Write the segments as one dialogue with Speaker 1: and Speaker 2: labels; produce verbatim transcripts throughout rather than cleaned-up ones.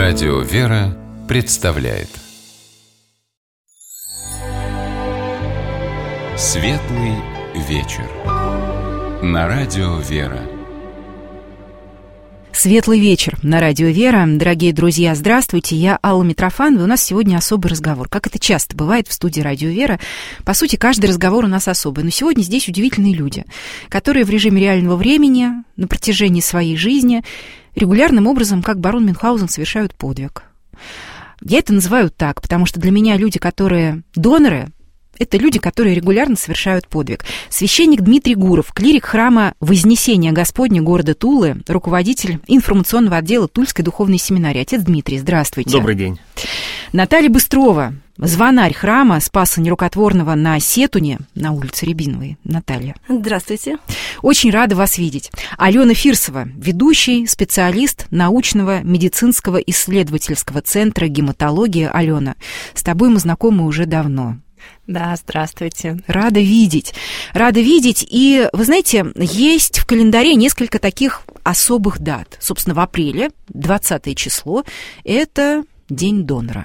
Speaker 1: Радио «Вера» представляет Светлый вечер на Радио «Вера».
Speaker 2: Светлый вечер на Радио «Вера». Дорогие друзья, здравствуйте, я Алла Митрофанова. У нас сегодня особый разговор. Как это часто бывает в студии Радио «Вера, по сути, каждый разговор у нас особый. Но сегодня здесь удивительные люди, которые в режиме реального времени на протяжении своей жизни регулярным образом, как барон Мюнхгаузен, совершают подвиг. Я это называю так, потому что для меня люди, которые доноры, это люди, которые регулярно совершают подвиг. Священник Дмитрий Гуров, клирик храма Вознесения Господня города Тулы, руководитель информационного отдела Тульской духовной семинарии. Отец Дмитрий, здравствуйте.
Speaker 3: Добрый день.
Speaker 2: Наталья Быстрова, звонарь храма Спаса Нерукотворного на Сетуне, на улице Рябиновой. Наталья.
Speaker 4: Здравствуйте.
Speaker 2: Очень рада вас видеть. Алена Фирсова, ведущий специалист научного медицинского исследовательского центра гематологии. Алена, с тобой мы знакомы уже давно.
Speaker 4: Да, здравствуйте.
Speaker 2: Рада видеть. Рада видеть. И, вы знаете, есть в календаре несколько таких особых дат. Собственно, в апреле, двадцатое число, это День донора.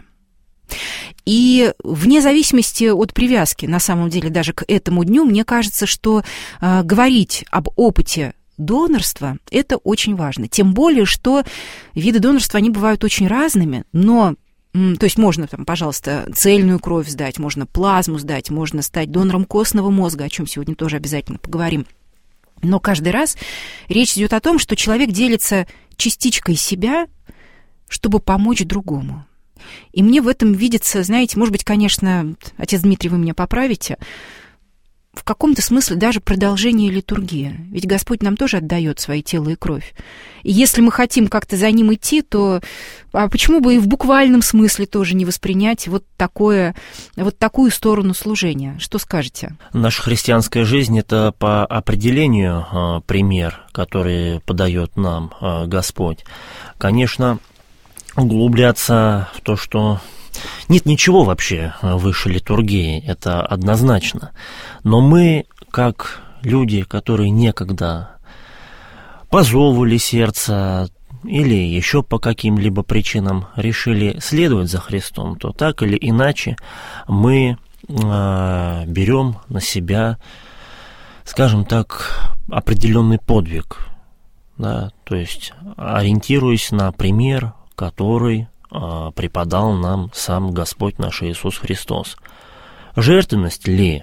Speaker 2: И вне зависимости от привязки, на самом деле, даже к этому дню, мне кажется, что э, говорить об опыте донорства – это очень важно. Тем более, что виды донорства, они бывают очень разными, но... То есть можно, там, пожалуйста, цельную кровь сдать, можно плазму сдать, можно стать донором костного мозга, о чем сегодня тоже обязательно поговорим. Но каждый раз речь идет о том, что человек делится частичкой себя, чтобы помочь другому. И мне в этом видится, знаете, может быть, конечно, отец Дмитрий, вы меня поправите, в каком-то смысле даже продолжение литургии. Ведь Господь нам тоже отдает свои тело и кровь. И если мы хотим как-то за ним идти, то а почему бы и в буквальном смысле тоже не воспринять вот, такое, вот такую сторону служения? Что скажете?
Speaker 3: Наша христианская жизнь – это по определению э, пример, который подает нам э, Господь. Конечно, углубляться в то, что... Нет ничего вообще выше литургии, это однозначно. Но мы, как люди, которые некогда по зову ли сердца или еще по каким-либо причинам решили следовать за Христом, то так или иначе мы э, берем на себя, скажем так, определенный подвиг, да, то есть ориентируясь на пример, который преподал нам сам Господь наш Иисус Христос. Жертвенность ли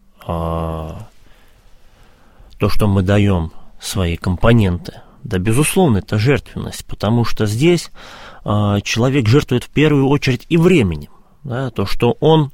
Speaker 3: а, то, что мы даем свои компоненты? Да, безусловно, это жертвенность, потому что здесь а, человек жертвует в первую очередь и временем. Да, то, что он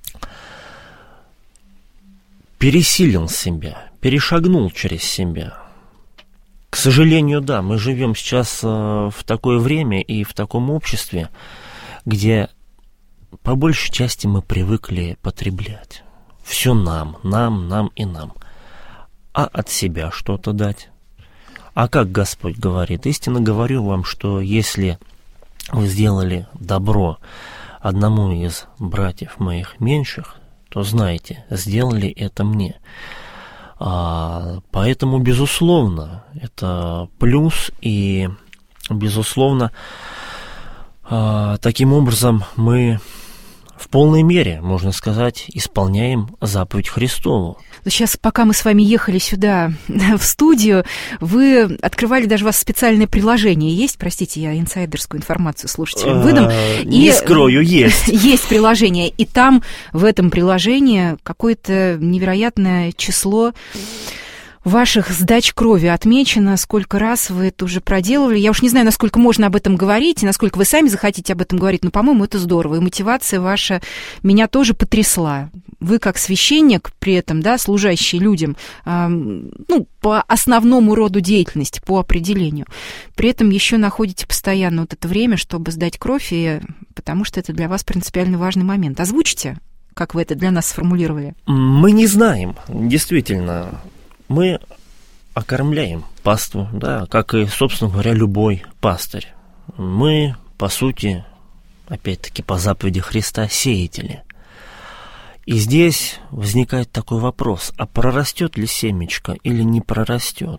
Speaker 3: пересилил себя, перешагнул через себя. К сожалению, да, мы живем сейчас в такое время и в таком обществе, где по большей части мы привыкли потреблять. Все нам, нам, нам и нам. А от себя что-то дать? А как Господь говорит? Истинно говорю вам, что если вы сделали добро одному из братьев моих меньших, то знайте, сделали это мне. А, поэтому, безусловно, это плюс, и, безусловно, а, таким образом мы в полной мере, можно сказать, исполняем заповедь Христову.
Speaker 2: Сейчас, пока мы с вами ехали сюда, в студию, вы открывали, даже у вас специальное приложение есть, простите, я инсайдерскую информацию слушателям выдам.
Speaker 3: Не скрою, есть.
Speaker 2: Есть приложение, и там, в этом приложении, какое-то невероятное число ваших сдач крови отмечено, сколько раз вы это уже проделывали. Я уж не знаю, насколько можно об этом говорить, и насколько вы сами захотите об этом говорить, но, по-моему, это здорово. И мотивация ваша меня тоже потрясла. Вы, как священник, при этом, да, служащий людям, э, ну, по основному роду деятельности, по определению, при этом еще находите постоянно вот это время, чтобы сдать кровь, и, потому что это для вас принципиально важный момент. Озвучите, как вы это для нас сформулировали?
Speaker 3: Мы не знаем, действительно. Мы окормляем паству, да, как и, собственно говоря, любой пастырь. Мы, по сути, опять-таки по заповеди Христа, сеятели. И здесь возникает такой вопрос, а прорастет ли семечко или не прорастет?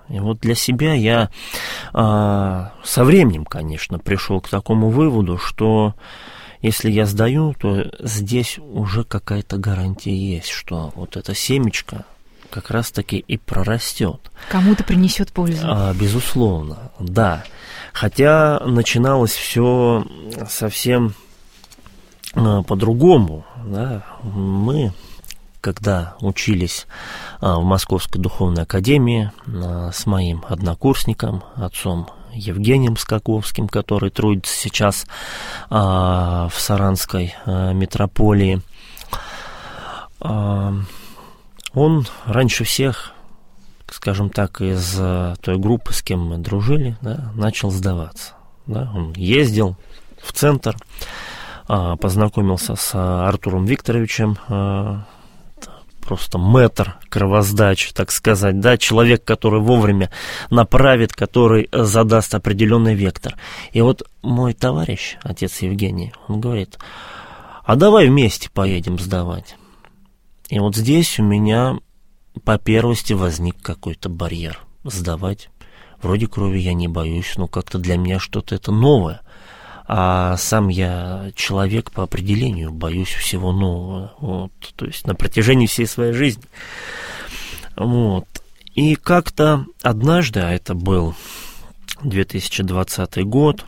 Speaker 3: И вот для себя я а, со временем, конечно, пришел к такому выводу, что если я сдаю, то здесь уже какая-то гарантия есть, что вот эта семечко как раз-таки и прорастет.
Speaker 2: Кому-то принесет пользу.
Speaker 3: А, безусловно, да. Хотя начиналось все совсем а, по-другому. Да. Мы, когда учились а, в Московской духовной академии а, с моим однокурсником, отцом Евгением Скаковским, который трудится сейчас а, в Саранской а, митрополии, а, он раньше всех, скажем так, из а, той группы, с кем мы дружили, да, начал сдаваться. Да. Он ездил в центр, а, познакомился с Артуром Викторовичем, а, просто мэтр кровоздач, так сказать, да, человек, который вовремя направит, который задаст определенный вектор. И вот мой товарищ, отец Евгений, он говорит: а давай вместе поедем сдавать. И вот здесь у меня по первости возник какой-то барьер. Сдавать. Вроде крови я не боюсь, но как-то для меня что-то это новое. А сам я человек по определению, боюсь всего нового. Вот, то есть на протяжении всей своей жизни. Вот. И как-то однажды, а это был две тысячи двадцатый год,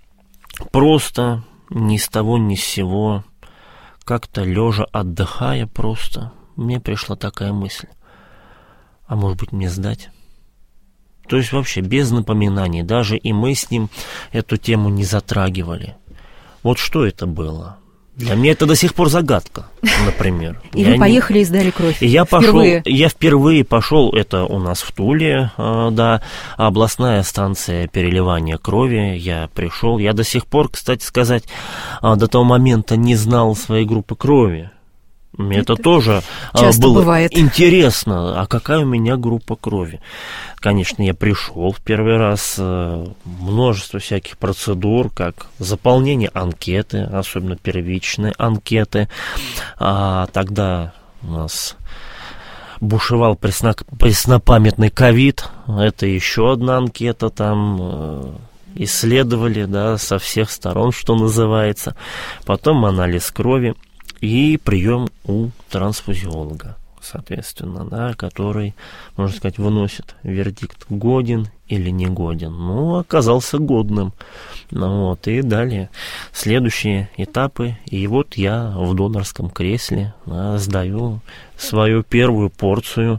Speaker 3: просто ни с того ни с сего, как-то лежа отдыхая просто, мне пришла такая мысль: а может быть мне сдать? То есть вообще без напоминаний, даже и мы с ним эту тему не затрагивали. Вот что это было? Для меня это до сих пор загадка, например.
Speaker 2: И
Speaker 3: я
Speaker 2: вы поехали
Speaker 3: не...
Speaker 2: и сдали кровь.
Speaker 3: И я
Speaker 2: впервые.
Speaker 3: пошел, я впервые пошел, это у нас в Туле, да, областная станция переливания крови. Я пришел, я до сих пор, кстати сказать, до того момента не знал своей группы крови. Мне это, это тоже было бывает. Интересно, а какая у меня группа крови. Конечно, я пришел в первый раз, множество всяких процедур, как заполнение анкеты, особенно первичные анкеты. А тогда у нас бушевал преснопамятный ковид, это еще одна анкета, там исследовали, да, со всех сторон, что называется. Потом анализ крови. И прием у трансфузиолога, соответственно, да, который, можно сказать, выносит вердикт, годен или не годен. Ну, оказался годным. Ну, вот, и далее следующие этапы. И вот я в донорском кресле, да, сдаю свою первую порцию.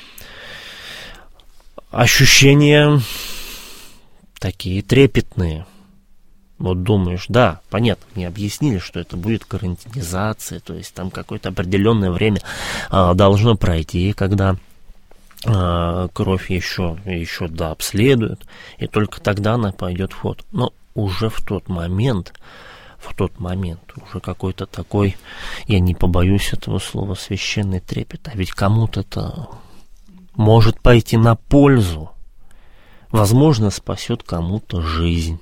Speaker 3: Ощущения такие трепетные. Вот думаешь, да, понятно, мне объяснили, что это будет карантинизация, то есть там какое-то определенное время а, должно пройти, когда а, кровь еще, еще да, обследуют, и только тогда она пойдет в ход. Но уже в тот момент, в тот момент уже какой-то такой, я не побоюсь этого слова, священный трепет, а ведь кому-то это может пойти на пользу, возможно, спасет кому-то жизнь.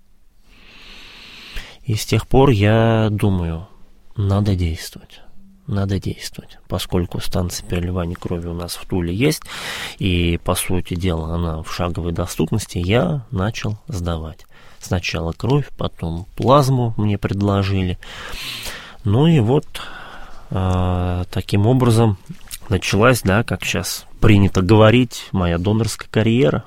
Speaker 3: И с тех пор я думаю, надо действовать, надо действовать, поскольку станция переливания крови у нас в Туле есть, и, по сути дела, она в шаговой доступности, я начал сдавать. Сначала кровь, потом плазму мне предложили. Ну и вот э, таким образом началась, да, как сейчас принято говорить, моя донорская карьера.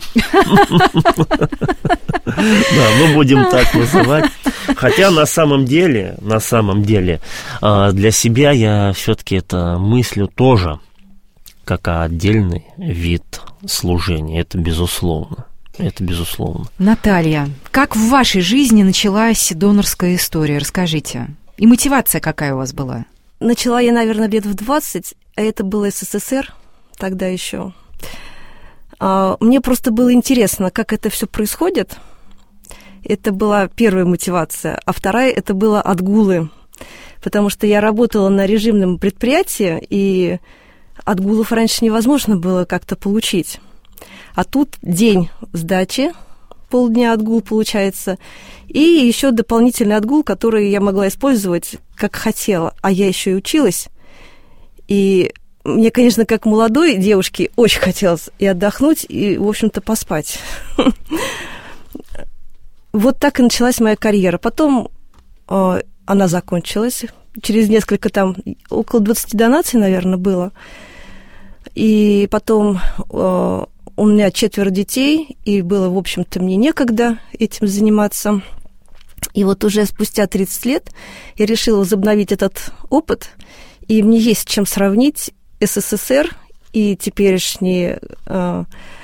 Speaker 3: Да, мы будем так называть. Хотя на самом деле, на самом деле, для себя я все-таки это мыслю тоже как отдельный вид служения. Это безусловно. Это безусловно.
Speaker 2: Наталья, как в вашей жизни началась донорская история? Расскажите. И мотивация какая у вас была?
Speaker 4: Начала я, наверное, лет в двадцать, а это был СССР тогда еще. Мне просто было интересно, как это все происходит. Это была первая мотивация. А вторая – это было отгулы. Потому что я работала на режимном предприятии, и отгулов раньше невозможно было как-то получить. А тут день сдачи, полдня отгул получается, и еще дополнительный отгул, который я могла использовать как хотела. А я еще и училась. И мне, конечно, как молодой девушке очень хотелось и отдохнуть, и, в общем-то, поспать. Вот так и началась моя карьера. Потом э, она закончилась. Через несколько там, около двадцати донаций, наверное, было. И потом э, у меня четверо детей, и было, в общем-то, мне некогда этим заниматься. И вот уже спустя тридцать лет я решила возобновить этот опыт, и мне есть чем сравнить СССР и теперешний э,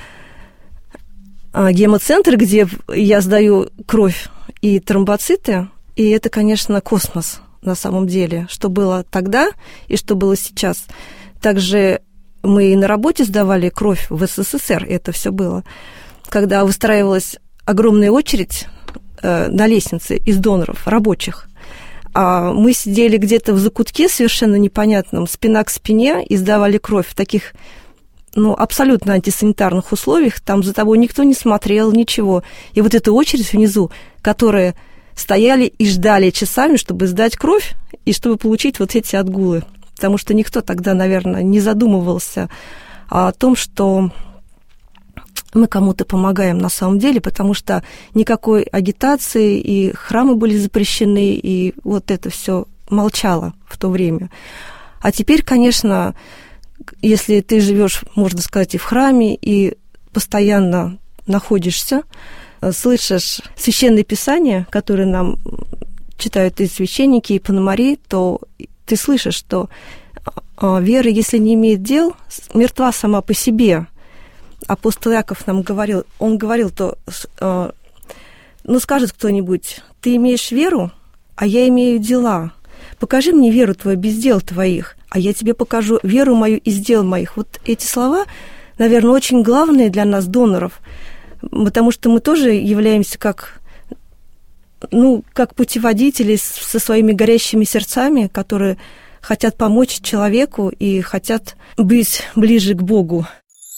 Speaker 4: э, гемоцентр, где я сдаю кровь и тромбоциты, и это, конечно, космос на самом деле, что было тогда и что было сейчас. Также мы и на работе сдавали кровь в СССР, это все было, когда выстраивалась огромная очередь э, на лестнице из доноров, рабочих. А мы сидели где-то в закутке совершенно непонятном, спина к спине, и сдавали кровь в таких, ну, абсолютно антисанитарных условиях. Там за тобой никто не смотрел, ничего. И вот эта очередь внизу, которая стояли и ждали часами, чтобы сдать кровь и чтобы получить вот эти отгулы. Потому что никто тогда, наверное, не задумывался о том, что мы кому-то помогаем на самом деле, потому что никакой агитации, и храмы были запрещены, и вот это все молчало в то время. А теперь, конечно, если ты живешь, можно сказать, и в храме, и постоянно находишься, слышишь священное писание, которое нам читают и священники, и пономари, то ты слышишь, что вера, если не имеет дел, мертва сама по себе. Апостол Иаков нам говорил, он говорил, то, ну, скажет кто-нибудь, ты имеешь веру, а я имею дела. Покажи мне веру твою без дел твоих, а я тебе покажу веру мою из дел моих. Вот эти слова, наверное, очень главные для нас, доноров, потому что мы тоже являемся как, ну, как путеводители со своими горящими сердцами, которые хотят помочь человеку и хотят быть ближе к Богу.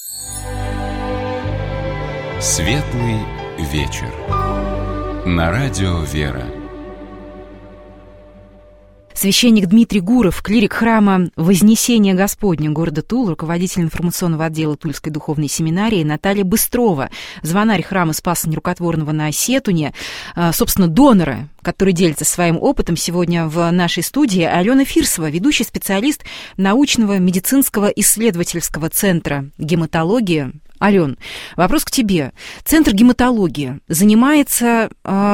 Speaker 1: Светлый вечер. На радио «Вера».
Speaker 2: Священник Дмитрий Гуров, клирик храма Вознесения Господня города Тул, руководитель информационного отдела Тульской духовной семинарии, Наталья Быстрова, звонарь храма Спаса Нерукотворного на Осетуне, собственно, доноры, которые делятся своим опытом сегодня в нашей студии, Алена Фирсова, ведущий специалист научного медицинского исследовательского центра гематологии. Ален, вопрос к тебе. Центр гематологии занимается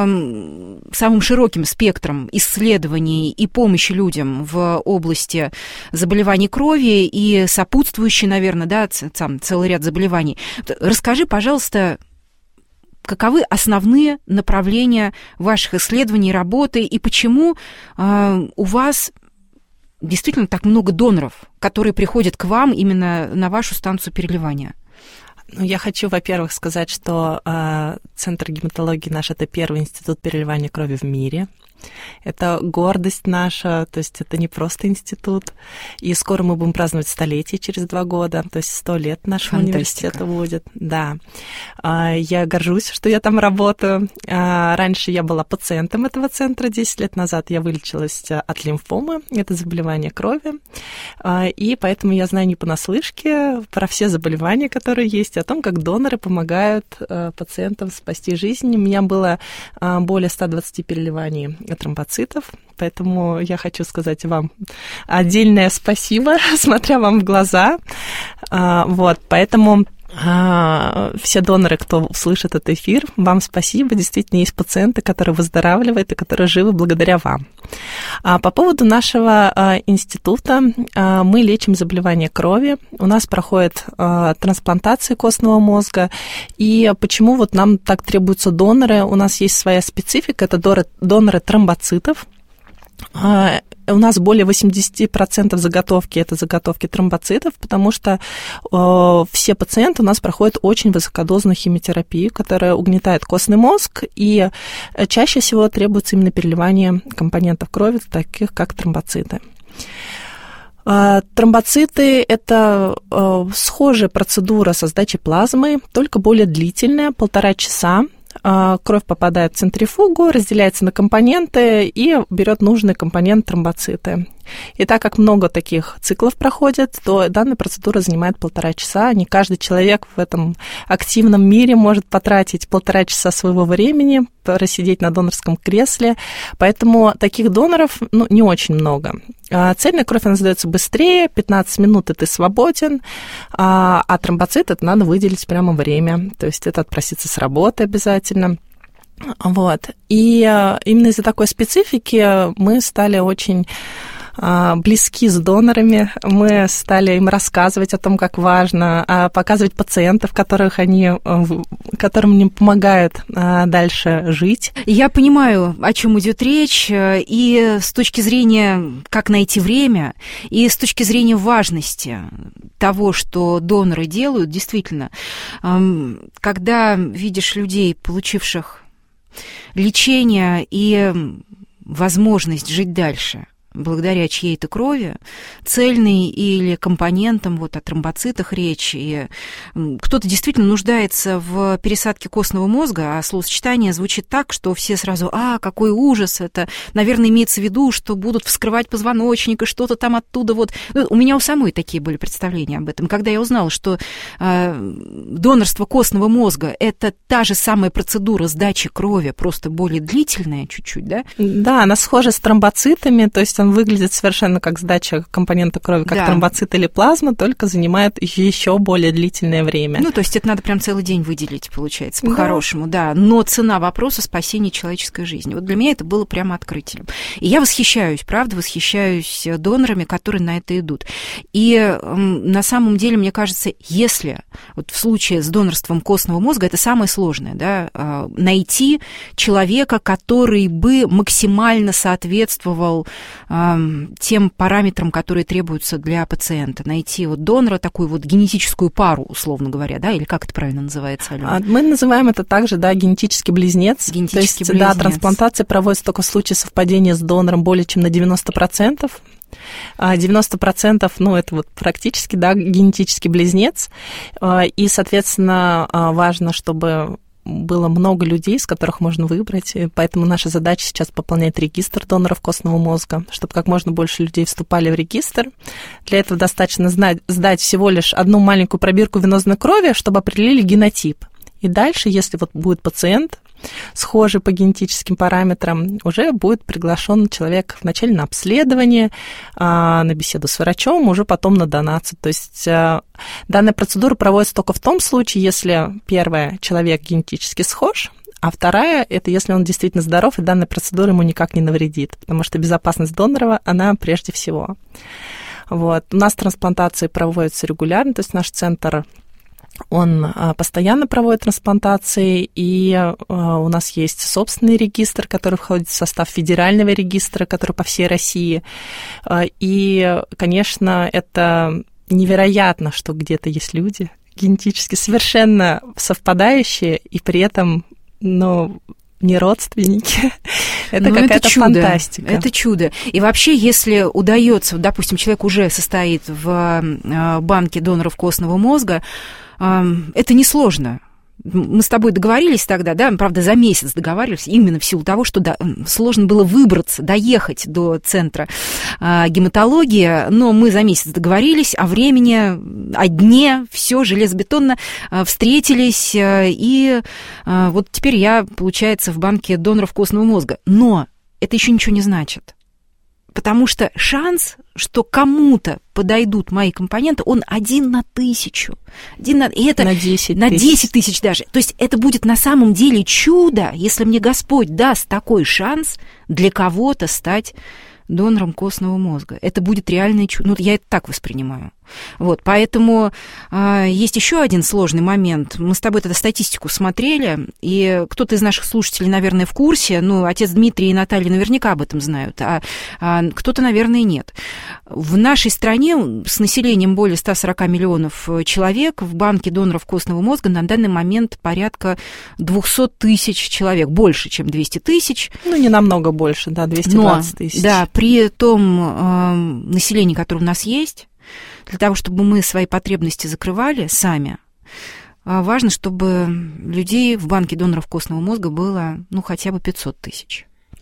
Speaker 2: э, самым широким спектром исследований и помощи людям в области заболеваний крови и сопутствующий, наверное, да, сам целый ряд заболеваний. Расскажи, пожалуйста, каковы основные направления ваших исследований, работы, и почему э, у вас действительно так много доноров, которые приходят к вам именно на вашу станцию переливания?
Speaker 5: Ну, я хочу, во-первых, сказать, что э, Центр гематологии наш – это первый институт переливания крови в мире. Это гордость наша, то есть это не просто институт. И скоро мы будем праздновать столетие через два года, то есть сто лет нашего университета будет. Да. Я горжусь, что я там работаю. Раньше я была пациентом этого центра, десять лет назад я вылечилась от лимфомы, это заболевание крови. И поэтому я знаю не понаслышке про все заболевания, которые есть, о том, как доноры помогают пациентам спасти жизнь. У меня было более ста двадцати переливаний тромбоцитов, поэтому я хочу сказать вам отдельное спасибо, смотря вам в глаза. Вот, поэтому все доноры, кто слышит этот эфир, вам спасибо. Действительно, есть пациенты, которые выздоравливают и которые живы благодаря вам. По поводу нашего института, мы лечим заболевания крови. У нас проходит трансплантация костного мозга. И почему вот нам так требуются доноры? У нас есть своя специфика, это доноры тромбоцитов. У нас более восемьдесят процентов заготовки – это заготовки тромбоцитов, потому что э, все пациенты у нас проходят очень высокодозную химиотерапию, которая угнетает костный мозг, и чаще всего требуется именно переливание компонентов крови, таких как тромбоциты. Э, тромбоциты – это э, схожая процедура со сдачей плазмы, только более длительная, полтора часа. Кровь попадает в центрифугу, разделяется на компоненты и берет нужный компонент тромбоциты. И так как много таких циклов проходит, то данная процедура занимает полтора часа. Не каждый человек в этом активном мире может потратить полтора часа своего времени, просидеть на донорском кресле. Поэтому таких доноров ну, не очень много. Цельная кровь, она сдается быстрее, пятнадцать минут, и ты свободен, а, а тромбоцит это надо выделить прямо время. То есть это отпроситься с работы обязательно. Вот. И именно из-за такой специфики мы стали очень близки с донорами, мы стали им рассказывать о том, как важно, показывать пациентов, которых они, которым они помогают дальше жить.
Speaker 2: Я понимаю, о чем идет речь, и с точки зрения, как найти время, и с точки зрения важности того, что доноры делают, действительно, когда видишь людей, получивших лечение и возможность жить дальше благодаря чьей-то крови, цельной или компонентам, вот о тромбоцитах речь, и кто-то действительно нуждается в пересадке костного мозга, а словосочетание звучит так, что все сразу, а, какой ужас, это, наверное, имеется в виду, что будут вскрывать позвоночник, и что-то там оттуда вот. У меня у самой такие были представления об этом. Когда я узнала, что э, донорство костного мозга – это та же самая процедура сдачи крови, просто более длительная чуть-чуть, да?
Speaker 5: Да, она схожа с тромбоцитами, то есть он выглядит совершенно как сдача компонента крови, как да. тромбоцит или плазма, только занимает еще более длительное время.
Speaker 2: Ну, то есть это надо прям целый день выделить, получается, по-хорошему, да. да. Но цена вопроса спасения человеческой жизни. Вот для меня это было прямо открытием. И я восхищаюсь, правда, восхищаюсь донорами, которые на это идут. И э, на самом деле, мне кажется, если вот в случае с донорством костного мозга, это самое сложное, да, э, найти человека, который бы максимально соответствовал тем параметрам, которые требуются для пациента. Найти вот донора, такую вот генетическую пару, условно говоря, да, или как это правильно называется, Алёна?
Speaker 5: Мы называем это также, да, генетический близнец.
Speaker 2: Генетический
Speaker 5: То есть,
Speaker 2: близнец.
Speaker 5: Да, трансплантация проводится только в случае совпадения с донором более чем на девяносто процентов. девяносто процентов, ну, это вот практически, да, генетический близнец. И, соответственно, важно, чтобы было много людей, с которых можно выбрать, и поэтому наша задача сейчас пополнять регистр доноров костного мозга, чтобы как можно больше людей вступали в регистр. Для этого достаточно знать, сдать всего лишь одну маленькую пробирку венозной крови, чтобы определили генотип. И дальше, если вот будет пациент, схожий по генетическим параметрам, уже будет приглашен человек вначале на обследование, на беседу с врачом, уже потом на донацию. То есть данная процедура проводится только в том случае, если первое, человек генетически схож, а вторая, это если он действительно здоров, и данная процедура ему никак не навредит, потому что безопасность донора, она прежде всего. Вот. У нас трансплантации проводятся регулярно, то есть наш центр, он постоянно проводит трансплантации, и у нас есть собственный регистр, который входит в состав федерального регистра, который по всей России. И, конечно, это невероятно, что где-то есть люди генетически совершенно совпадающие, и при этом, ну, не родственники. Это ну, какая-то это фантастика.
Speaker 2: Это чудо. И вообще, если удается, допустим, человек уже состоит в банке доноров костного мозга, это несложно. Мы с тобой договорились тогда, да, правда, за месяц договаривались, именно в силу того, что да, сложно было выбраться, доехать до центра а, гематологии, но мы за месяц договорились о времени, о дне, все железобетонно а, встретились, а, и а, вот теперь я, получается, в банке доноров костного мозга. Но это еще ничего не значит. Потому что шанс, что кому-то подойдут мои компоненты, он один на тысячу. Один на, и это
Speaker 5: на десять
Speaker 2: на десять тысяч даже. То есть это будет на самом деле чудо, если мне Господь даст такой шанс для кого-то стать донором костного мозга. Это будет реальное чудо. Ну, я это так воспринимаю. Вот, поэтому э, есть еще один сложный момент. Мы с тобой тогда статистику смотрели, и кто-то из наших слушателей, наверное, в курсе, ну, отец Дмитрий и Наталья наверняка об этом знают, а, а кто-то, наверное, нет. В нашей стране с населением более ста сорока миллионов человек в банке доноров костного мозга на данный момент порядка двести тысяч человек, больше, чем двести тысяч.
Speaker 5: Ну, не намного больше, да, двести двадцать тысяч.
Speaker 2: Да, при том э, населении, которое у нас есть, для того, чтобы мы свои потребности закрывали сами, важно, чтобы людей в банке доноров костного мозга было, ну, хотя бы пятьсот тысяч.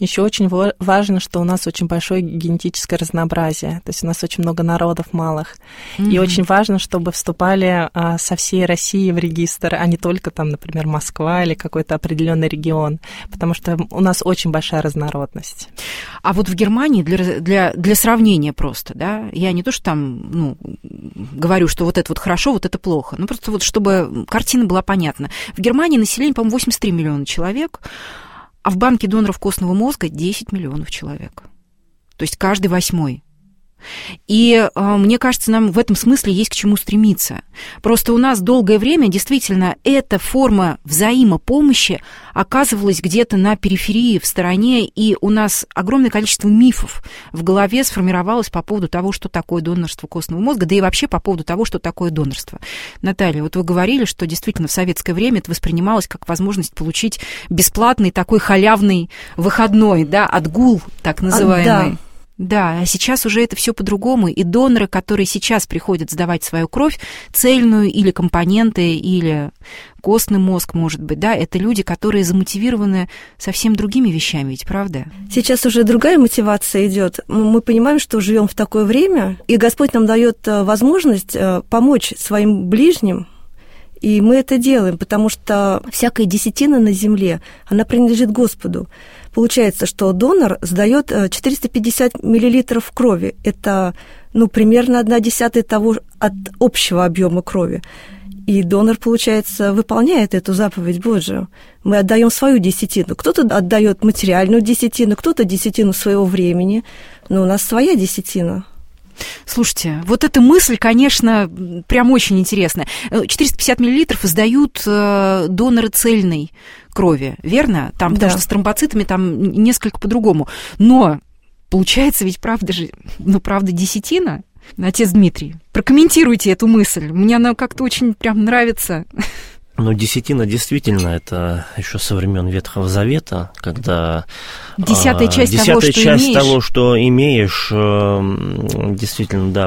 Speaker 5: Еще очень важно, что у нас очень большое генетическое разнообразие, то есть у нас очень много народов малых. Mm-hmm. И очень важно, чтобы вступали а, со всей России в регистр, а не только там, например, Москва или какой-то определенный регион, потому что у нас очень большая разнородность.
Speaker 2: А вот в Германии, для, для, для сравнения просто, да, я не то, что там, ну, говорю, что вот это вот хорошо, вот это плохо, ну, просто вот чтобы картина была понятна. В Германии население, по-моему, восемьдесят три миллиона человек, а в банке доноров костного мозга десять миллионов человек. То есть каждый восьмой. И э, мне кажется, нам в этом смысле есть к чему стремиться. Просто у нас долгое время действительно эта форма взаимопомощи оказывалась где-то на периферии, в стороне, и у нас огромное количество мифов в голове сформировалось по поводу того, что такое донорство костного мозга, да и вообще по поводу того, что такое донорство. Наталья, вот вы говорили, что действительно в советское время это воспринималось как возможность получить бесплатный такой халявный выходной, да, отгул так называемый. А, да. Да, а сейчас уже это все по-другому, и доноры, которые сейчас приходят сдавать свою кровь, цельную или компоненты, или костный мозг, может быть, да, это люди, которые замотивированы совсем другими вещами, ведь правда?
Speaker 4: Сейчас уже другая мотивация идет. Мы понимаем, что живем в такое время, и Господь нам дает возможность помочь своим ближним. И мы это делаем, потому что всякая десятина на земле, она принадлежит Господу. Получается, что донор сдает четыреста пятьдесят миллилитров крови. Это, ну, примерно одна десятая того от общего объема крови. И донор, получается, выполняет эту заповедь Божию. Мы отдаем свою десятину. Кто-то отдает материальную десятину, кто-то десятину своего времени, но у нас своя десятина.
Speaker 2: Слушайте, вот эта мысль, конечно, прям очень интересная. четыреста пятьдесят миллилитров сдают доноры цельной крови, верно? Там, потому да. что с тромбоцитами там несколько по-другому. Но получается ведь правда же, ну, правда, десятина? Отец Дмитрий, прокомментируйте эту мысль. Мне она как-то очень прям нравится.
Speaker 3: Ну, десятина действительно, это еще со времен Ветхого Завета, когда
Speaker 2: десятая часть,
Speaker 3: десятая
Speaker 2: того, что
Speaker 3: часть
Speaker 2: имеешь.
Speaker 3: того, что имеешь, действительно, да,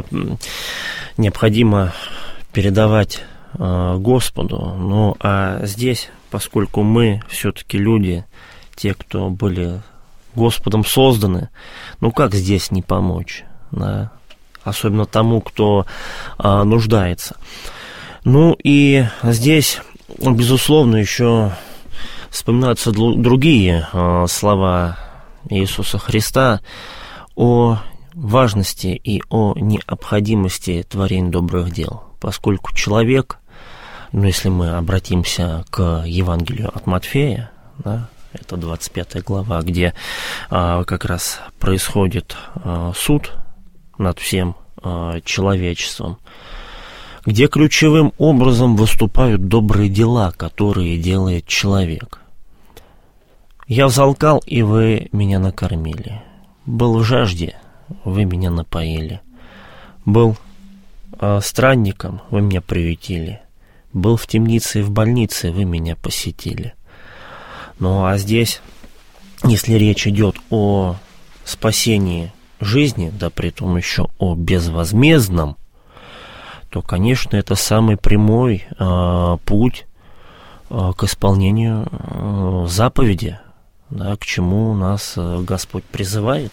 Speaker 3: необходимо передавать Господу. Ну, а здесь, поскольку мы все-таки люди, те, кто были Господом созданы, ну, как здесь не помочь, да? Особенно тому, кто а, нуждается. Ну, и здесь, безусловно, еще вспоминаются другие а, слова Иисуса Христа о важности и о необходимости творения добрых дел, поскольку человек, ну, если мы обратимся к Евангелию от Матфея, да, это двадцать пятая глава, где а, как раз происходит а, суд над всем а, человечеством, где ключевым образом выступают добрые дела, которые делает человек. «Я взалкал, и вы меня накормили. Был в жажде, вы меня напоили. Был э, странником, вы меня приютили. Был в темнице и в больнице, вы меня посетили». Ну а здесь, если речь идет о спасении жизни, да притом еще о безвозмездном, то, конечно, это самый прямой э, путь э, к исполнению э, заповеди, да, к чему нас э, Господь призывает.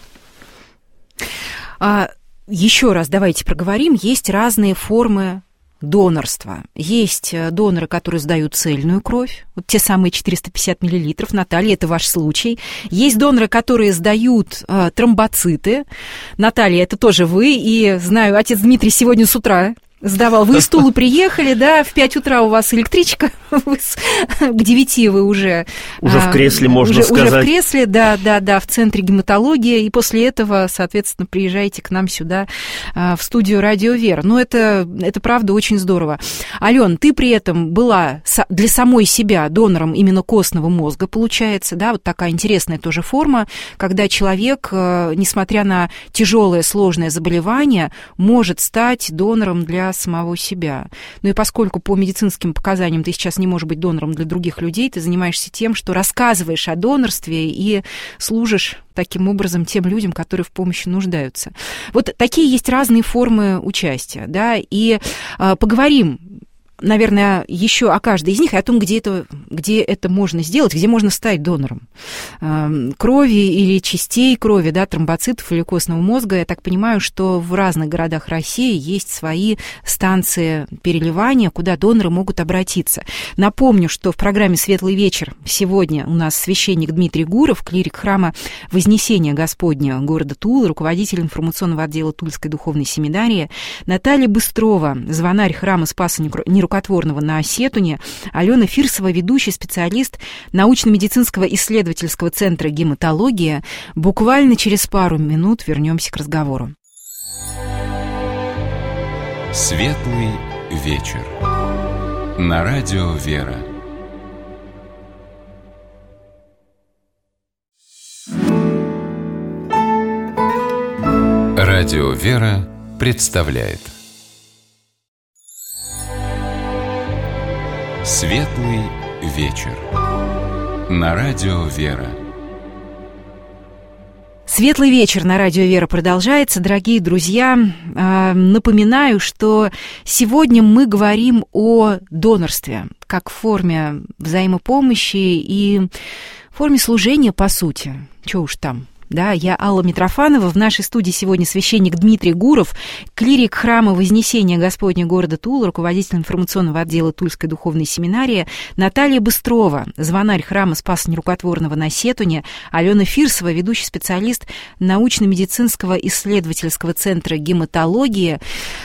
Speaker 2: А, еще раз давайте проговорим. Есть разные формы донорства. Есть доноры, которые сдают цельную кровь, вот те самые четыреста пятьдесят миллилитров, Наталья, это ваш случай. Есть доноры, которые сдают э, тромбоциты. Наталья, это тоже вы, и знаю, отец Дмитрий сегодня с утра сдавал. Вы из Тулы приехали, да, в пять утра у вас электричка, к девяти вы уже...
Speaker 3: Уже в кресле, можно
Speaker 2: уже,
Speaker 3: сказать.
Speaker 2: Уже в кресле, да, да, да, в центре гематологии, и после этого, соответственно, приезжаете к нам сюда, в студию «Радио Вера». Ну, это, это правда очень здорово. Алён, ты при этом была для самой себя донором именно костного мозга, получается, да, вот такая интересная тоже форма, когда человек, несмотря на тяжелое, сложное заболевание, может стать донором для самого себя. Ну и поскольку по медицинским показаниям ты сейчас не можешь быть донором для других людей, ты занимаешься тем, что рассказываешь о донорстве и служишь таким образом тем людям, которые в помощи нуждаются. Вот такие есть разные формы участия, да, и э, поговорим наверное, еще о каждой из них и о том, где это, где это можно сделать, где можно стать донором крови или частей крови, да, тромбоцитов или костного мозга. Я так понимаю, что в разных городах России есть свои станции переливания, куда доноры могут обратиться. Напомню, что в программе «Светлый вечер» сегодня у нас священник Дмитрий Гуров, клирик храма Вознесения Господня города Тулы, руководитель информационного отдела Тульской духовной семинарии, Наталья Быстрова, звонарь храма Спаса Нерукотворного на Осетуне, Алена Фирсова, ведущий специалист научно-медицинского исследовательского центра гематологии. Буквально через пару минут вернемся к разговору.
Speaker 1: Светлый вечер. На радио «Вера». Радио «Вера» представляет Светлый вечер. На радио «Вера».
Speaker 2: Светлый вечер на радио «Вера» продолжается. Дорогие друзья, напоминаю, что сегодня мы говорим о донорстве как форме взаимопомощи и форме служения, по сути. Чего уж там. Да, я Алла Митрофанова. В нашей студии сегодня священник Дмитрий Гуров, клирик храма Вознесения Господня города Тула, руководитель информационного отдела Тульской духовной семинарии, Наталья Быстрова, звонарь храма Спаса Нерукотворного на Осетуне, Алена Фирсова, ведущий специалист научно-медицинского исследовательского центра гематологии.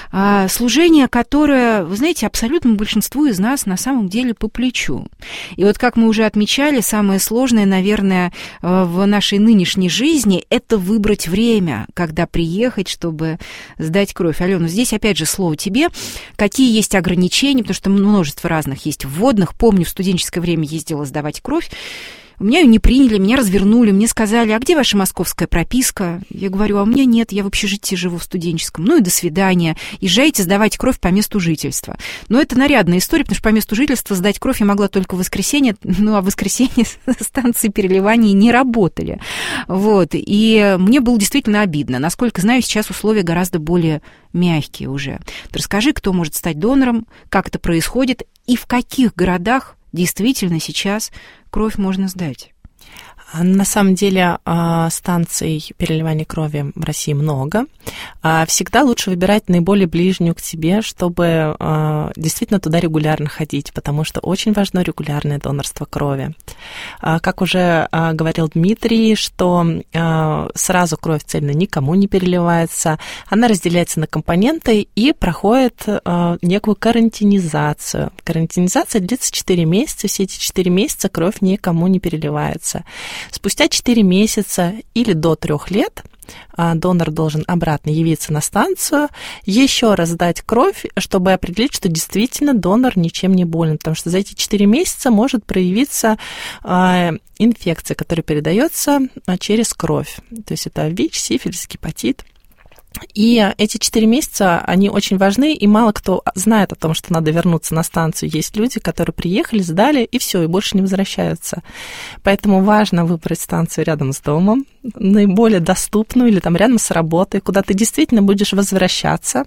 Speaker 2: Служение, которое, вы знаете, абсолютному большинству из нас на самом деле по плечу. И вот, как мы уже отмечали, самое сложное, наверное, в нашей нынешней жизни – это выбрать время, когда приехать, чтобы сдать кровь. Алена, здесь опять же слово тебе. Какие есть ограничения, потому что множество разных есть вводных. Помню, в студенческое время ездила сдавать кровь. У меня ее не приняли, меня развернули, мне сказали: а где ваша московская прописка? Я говорю: а у меня нет, я в общежитии живу в студенческом. Ну и до свидания. Езжайте сдавать кровь по месту жительства. Но это нарядная история, потому что по месту жительства сдать кровь я могла только в воскресенье, ну а в воскресенье станции переливания не работали. Вот. И мне было действительно обидно. Насколько знаю, сейчас условия гораздо более мягкие уже. Расскажи, кто может стать донором, как это происходит и в каких городах действительно сейчас кровь можно сдать.
Speaker 5: На самом деле станций переливания крови в России много. Всегда лучше выбирать наиболее ближнюю к тебе, чтобы действительно туда регулярно ходить, потому что очень важно регулярное донорство крови. Как уже говорил Дмитрий, что сразу кровь цельно никому не переливается, она разделяется на компоненты и проходит некую карантинизацию. Карантинизация длится четыре месяца, все эти четыре месяца кровь никому не переливается. Спустя четыре месяца или до трех лет донор должен обратно явиться на станцию, еще раз сдать кровь, чтобы определить, что действительно донор ничем не болен, потому что за эти четыре месяца может проявиться инфекция, которая передается через кровь. То есть это ВИЧ, сифилис, гепатит. И эти четыре месяца, они очень важны, и мало кто знает о том, что надо вернуться на станцию. Есть люди, которые приехали, сдали, и все, и больше не возвращаются. Поэтому важно выбрать станцию рядом с домом, наиболее доступную, или там рядом с работой, куда ты действительно будешь возвращаться.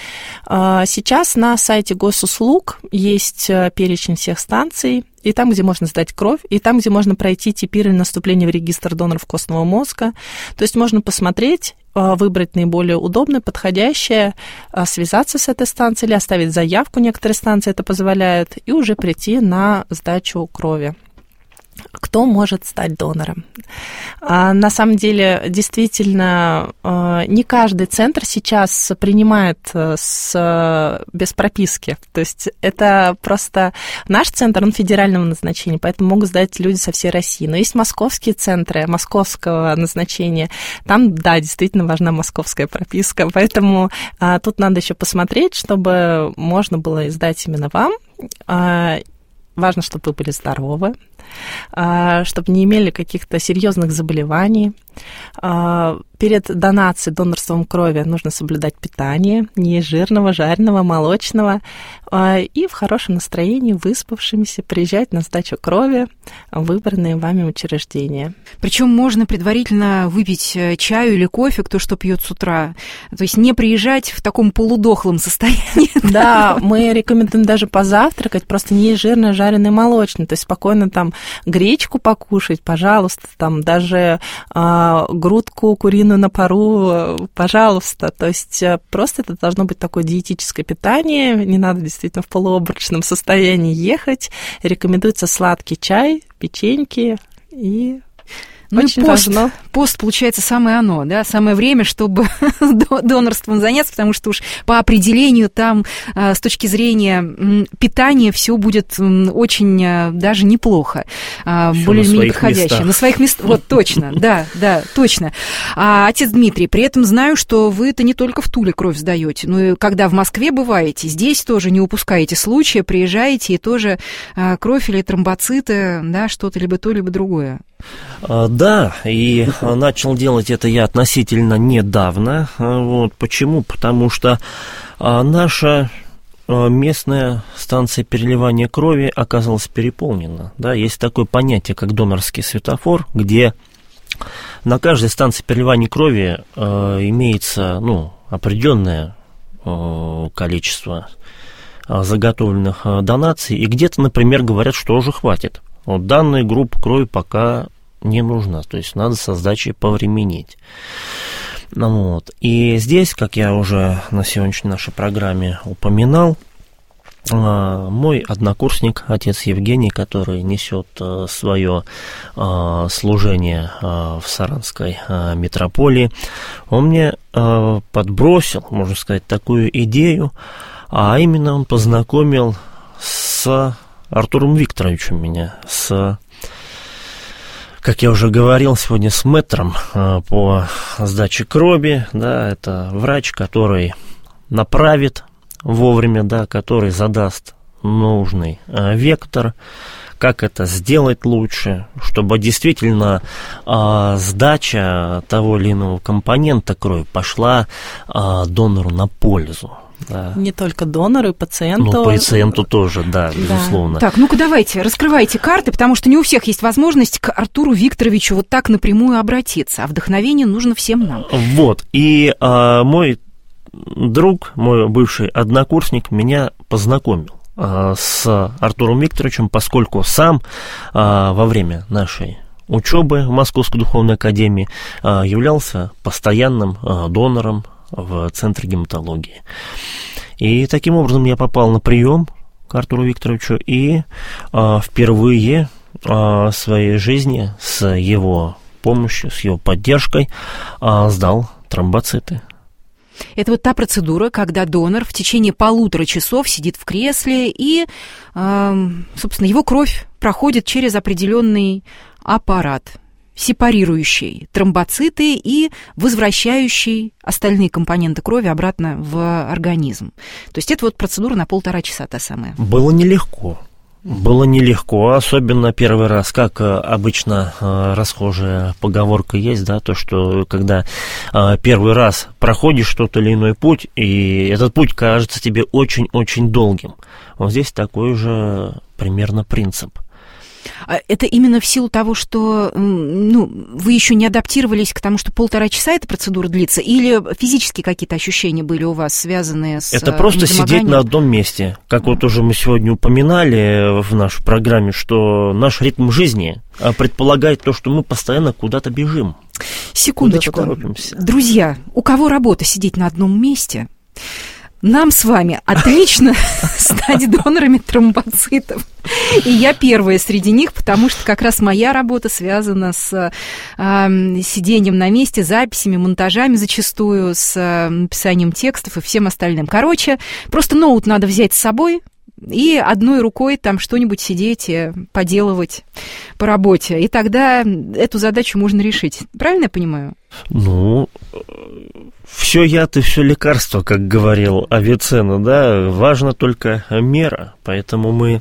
Speaker 5: Сейчас на сайте госуслуг есть перечень всех станций, и там, где можно сдать кровь, и там, где можно пройти типирование наступления в регистр доноров костного мозга. То есть можно посмотреть, выбрать наиболее удобное, подходящее, связаться с этой станцией или оставить заявку, некоторые станции это позволяют, и уже прийти на сдачу крови. Кто может стать донором? На самом деле, действительно, не каждый центр сейчас принимает с, без прописки. То есть это просто наш центр, он федерального назначения, поэтому могут сдать люди со всей России. Но есть московские центры московского назначения. Там, да, действительно важна московская прописка, поэтому а, тут надо еще посмотреть, чтобы можно было сдать именно вам. А, важно, чтобы вы были здоровы, чтобы не имели каких-то серьезных заболеваний. Перед донацией, донорством крови нужно соблюдать питание, не жирного, жареного, молочного, и в хорошем настроении, выспавшимися, приезжать на сдачу крови в выбранные вами учреждения.
Speaker 2: Причем можно предварительно выпить чаю или кофе, кто что пьет с утра. То есть не приезжать в таком полудохлом состоянии.
Speaker 5: Да, мы рекомендуем даже позавтракать, просто не жирное, жареное, молочное. То есть спокойно там гречку покушать, пожалуйста, там даже а, грудку куриную на пару, пожалуйста. То есть просто это должно быть такое диетическое питание, не надо действительно в полуобморочном состоянии ехать. Рекомендуется сладкий чай, печеньки и...
Speaker 2: Ну
Speaker 5: Очень
Speaker 2: и пост,
Speaker 5: важно.
Speaker 2: пост, получается, самое оно, да, самое время, чтобы донорством заняться, потому что уж по определению там с точки зрения питания все будет очень даже неплохо, более-менее подходящее.
Speaker 3: Местах.
Speaker 2: На своих местах. Вот, точно, да, да, точно. А, отец Дмитрий, при этом знаю, что вы-то не только в Туле кровь сдаете, но и когда в Москве бываете, здесь тоже не упускаете случая, приезжаете и тоже кровь или тромбоциты, да, что-то либо то, либо другое.
Speaker 3: Да, и начал делать это я относительно недавно. Вот. Почему? Потому что наша местная станция переливания крови оказалась переполнена. Да, есть такое понятие, как донорский светофор, где на каждой станции переливания крови имеется, ну, определенное количество заготовленных донаций, и где-то, например, говорят, что уже хватит. Вот данная группа крови пока не нужна, то есть надо со сдачей повременить. Вот. И здесь, как я уже на сегодняшней нашей программе упоминал, мой однокурсник, отец Евгений, который несет свое служение в Саранской митрополии, он мне подбросил, можно сказать, такую идею, а именно он познакомил с Артуром Викторовичем меня, с, как я уже говорил сегодня, с мэтром по сдаче крови, да, это врач, который направит вовремя, да, который задаст нужный вектор, как это сделать лучше, чтобы действительно а, сдача того или иного компонента крови пошла а, донору на пользу. Да.
Speaker 5: Не только донору, и пациенту.
Speaker 3: Ну, пациенту тоже, да, да, безусловно.
Speaker 2: Так, ну-ка давайте, раскрывайте карты, потому что не у всех есть возможность к Артуру Викторовичу вот так напрямую обратиться, а вдохновение нужно всем нам.
Speaker 3: Вот, и а, мой друг, мой бывший однокурсник меня познакомил а, с Артуром Викторовичем, поскольку сам а, во время нашей учебы в Московской духовной академии а, являлся постоянным а, донором в Центре гематологии. И таким образом я попал на прием к Артуру Викторовичу и а, впервые а, в своей жизни с его помощью, с его поддержкой а, сдал тромбоциты.
Speaker 2: Это вот та процедура, когда донор в течение полутора часов сидит в кресле и, э, собственно, его кровь проходит через определенный аппарат, сепарирующий тромбоциты и возвращающий остальные компоненты крови обратно в организм. То есть это вот процедура на полтора часа та самая.
Speaker 3: Было нелегко. Было нелегко, особенно первый раз, как обычно расхожая поговорка есть, да, то, что когда первый раз проходишь тот или иной путь, и этот путь кажется тебе очень-очень долгим. Вот здесь такой же примерно принцип.
Speaker 2: Это именно в силу того, что ну, вы еще не адаптировались к тому, что полтора часа эта процедура длится, или физические какие-то ощущения были у вас, связанные с
Speaker 3: Это просто сидеть на одном месте. Как вот уже мы сегодня упоминали в нашей программе, что наш ритм жизни предполагает то, что мы постоянно куда-то бежим.
Speaker 2: Секундочку. Друзья, у кого работа сидеть на одном месте, нам с вами отлично стать донорами тромбоцитов. И я первая среди них, потому что как раз моя работа связана с э, сидением на месте, записями, монтажами зачастую, с э, написанием текстов и всем остальным. Короче, просто ноут надо взять с собой и одной рукой там что-нибудь сидеть и поделывать по работе. И тогда эту задачу можно решить. Правильно я понимаю?
Speaker 3: Ну, все яд и все лекарство, как говорил Авиценна, да, важна только мера. Поэтому мы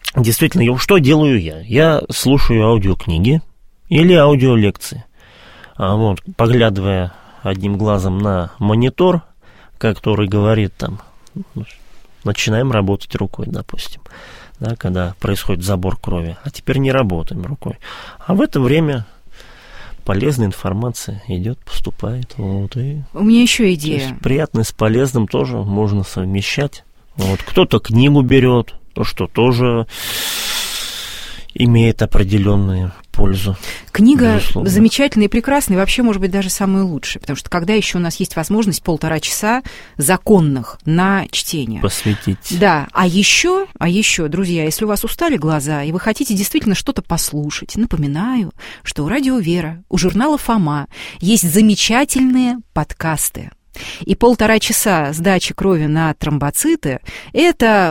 Speaker 3: действительно, что делаю я? Я слушаю аудиокниги или аудиолекции. вот, поглядывая одним глазом на монитор, который говорит там, начинаем работать рукой, допустим, да, когда происходит забор крови, а теперь не работаем рукой. А в это время полезная информация идет, поступает. Вот, и,
Speaker 2: у меня еще идея.
Speaker 3: То есть приятное с полезным тоже можно совмещать. Вот, кто-то книгу берет, то, что тоже имеет определенную пользу.
Speaker 2: Книга
Speaker 3: безусловно.
Speaker 2: Замечательная и прекрасная, и вообще, может быть, даже самая лучшая, потому что когда еще у нас есть возможность полтора часа законных на чтение.
Speaker 3: Посвятить.
Speaker 2: Да, а еще, а еще, друзья, если у вас устали глаза, и вы хотите действительно что-то послушать, напоминаю, что у Радио Вера, у журнала «Фома» есть замечательные подкасты. И полтора часа сдачи крови на тромбоциты – это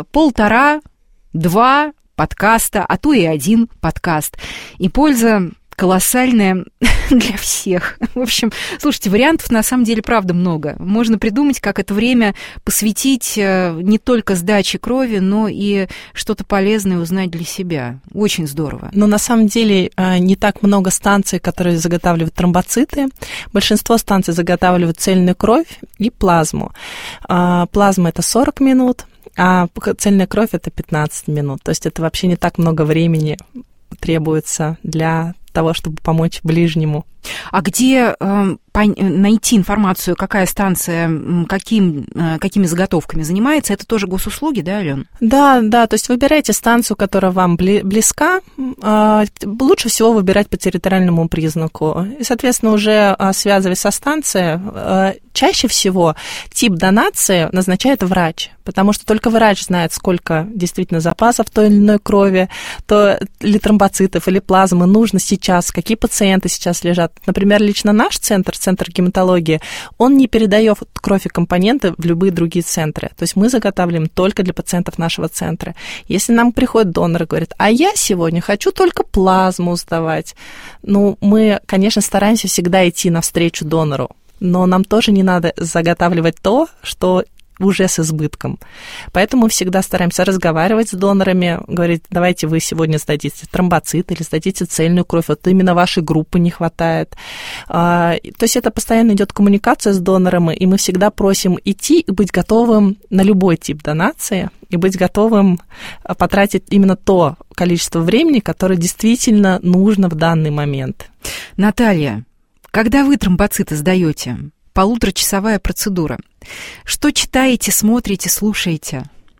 Speaker 2: полтора-два подкаста, а то и один подкаст. И польза колоссальная для всех. В общем, слушайте, вариантов на самом деле, правда, много. Можно придумать, как это время посвятить не только сдаче крови, но и что-то полезное узнать для себя. Очень здорово.
Speaker 5: Но на самом деле не так много станций, которые заготавливают тромбоциты. Большинство станций заготавливают цельную кровь и плазму. Плазма – это сорок минут, а цельная кровь – это пятнадцать минут. То есть это вообще не так много времени требуется для того, чтобы помочь ближнему.
Speaker 2: А где э, найти информацию, какая станция каким, э, какими заготовками занимается? Это тоже госуслуги, да, Алён?
Speaker 5: Да, да, то есть выбирайте станцию, которая вам близка. Э, лучше всего выбирать по территориальному признаку. И, соответственно, уже э, связываясь со станцией, э, чаще всего тип донации назначает врач, потому что только врач знает, сколько действительно запасов той или иной крови, то или тромбоцитов, или плазмы нужно сейчас, какие пациенты сейчас лежат. Например, лично наш центр, центр гематологии, он не передает кровь и компоненты в любые другие центры. То есть мы заготавливаем только для пациентов нашего центра. Если нам приходит донор и говорит, а я сегодня хочу только плазму сдавать, ну, мы, конечно, стараемся всегда идти навстречу донору, но нам тоже не надо заготавливать то, что уже с избытком. Поэтому мы всегда стараемся разговаривать с донорами, говорить, давайте вы сегодня сдадите тромбоцит или сдадите цельную кровь, вот именно вашей группы не хватает. То есть это постоянно идет коммуникация с донором, и мы всегда просим идти и быть готовым на любой тип донации, и быть готовым потратить именно то количество времени, которое действительно нужно в данный момент.
Speaker 2: Наталья, когда вы тромбоциты сдаете, полуторачасовая процедура, что читаете, смотрите, слушаете?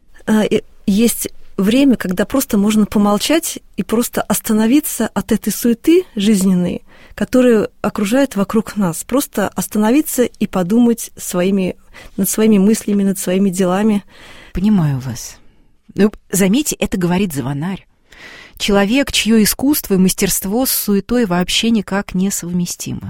Speaker 4: Есть время, когда просто можно помолчать и просто остановиться от этой суеты жизненной, которая окружает вокруг нас. Просто остановиться и подумать своими, над своими мыслями, над своими делами.
Speaker 2: Понимаю вас. Ну, заметьте, это говорит звонарь. Человек, чье искусство и мастерство с суетой вообще никак не совместимо.